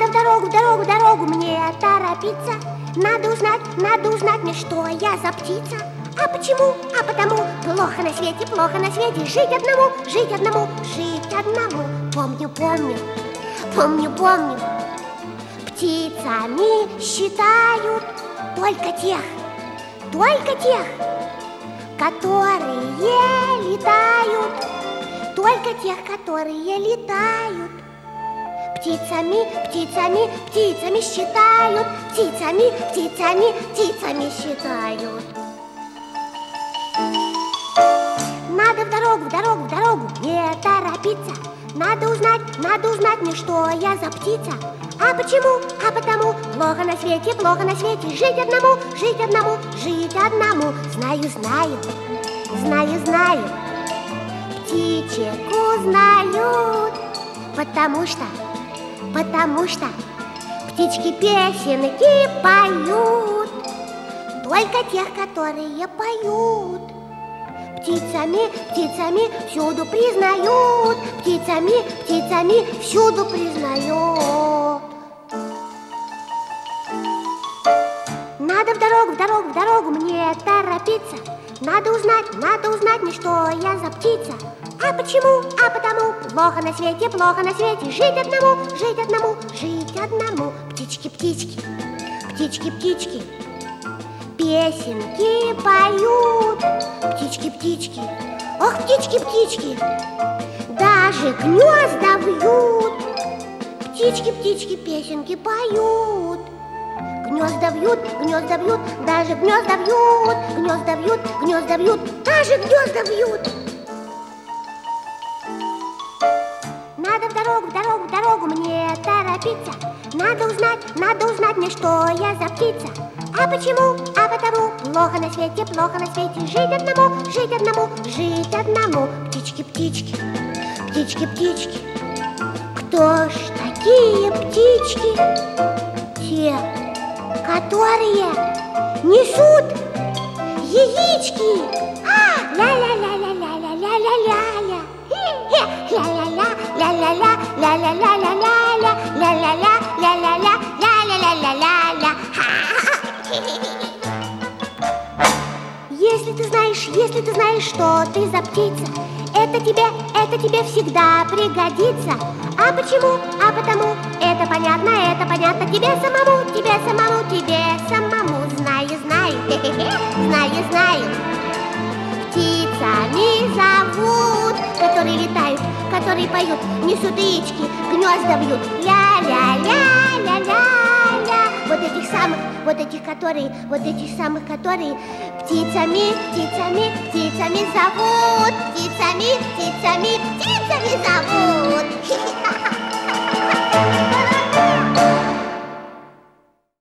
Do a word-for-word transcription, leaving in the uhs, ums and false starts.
в дорогу, в дорогу, в дорогу мне торопиться. Надо узнать, надо узнать мне, что я за птица. А почему? А потому плохо на свете, плохо на свете жить одному, жить одному, жить одному. Помню, помню, помню, помню. Птицами считают только тех, только тех, которые летают, только тех, которые летают. Птицами, птицами, птицами считают, птицами, птицами, птицами считают. Надо в дорогу, в дорогу, в дорогу, не торопиться. Надо узнать, надо узнать мне, что я за птица. А почему? А потому плохо на свете, плохо на свете жить одному, жить одному, жить одному. Знаю, знаю, знаю, знаю. Птичек узнают, потому что, потому что птички песенки поют, только тех, которые поют. Птицами, птицами всюду признают, птицами, птицами всюду признают. Надо в дорогу, в дорогу, в дорогу мне торопиться. Надо узнать, надо узнать мне, что я за птица. А почему? А потому плохо на свете, плохо на свете жить одному, жить одному, жить одному. Птички, птички, птички, птички песенки поют. Птички, птички, ох, птички, птички, даже гнезда вьют. Птички, птички песенки поют. Гнезда вьют, гнезда вьют, даже гнезда вьют. Гнезда вьют, гнезда вьют, даже гнезда вьют. Надо в дорогу, в дорогу, в дорогу мне торопиться. Надо узнать, надо узнать мне, что я за птица. А почему? А потому плохо на свете, плохо на свете жить одному, жить одному, жить одному. Птички, птички, птички, птички, кто ж такие птички? Те, которые несут яички. А, ля-ля-ля-ля-ля-ля-ля-ля-ля-ля. Ля-ля-ля, ля-ля-ля, ля-ля-ля-ля-ля-ля, ля-ля-ля, ля-ля-ля, ля-ля-ля-ля-ля-ля. Если ты знаешь, если ты знаешь, что ты за птица, это тебе, это тебе всегда пригодится. А почему? А потому это понятно, это понятно тебе самому, тебе самому, тебе самому. Знаю, знаю, знаю, знаю. Птицами зовут, которые летают, которые поют, несут яички, гнезда бьют. Ля-ля-ля-ля-ля-ля. Вот этих самых, вот этих, которые, вот этих самых, которые птицами, птицами, птицами зовут. Птицами, птицами, птицами зовут.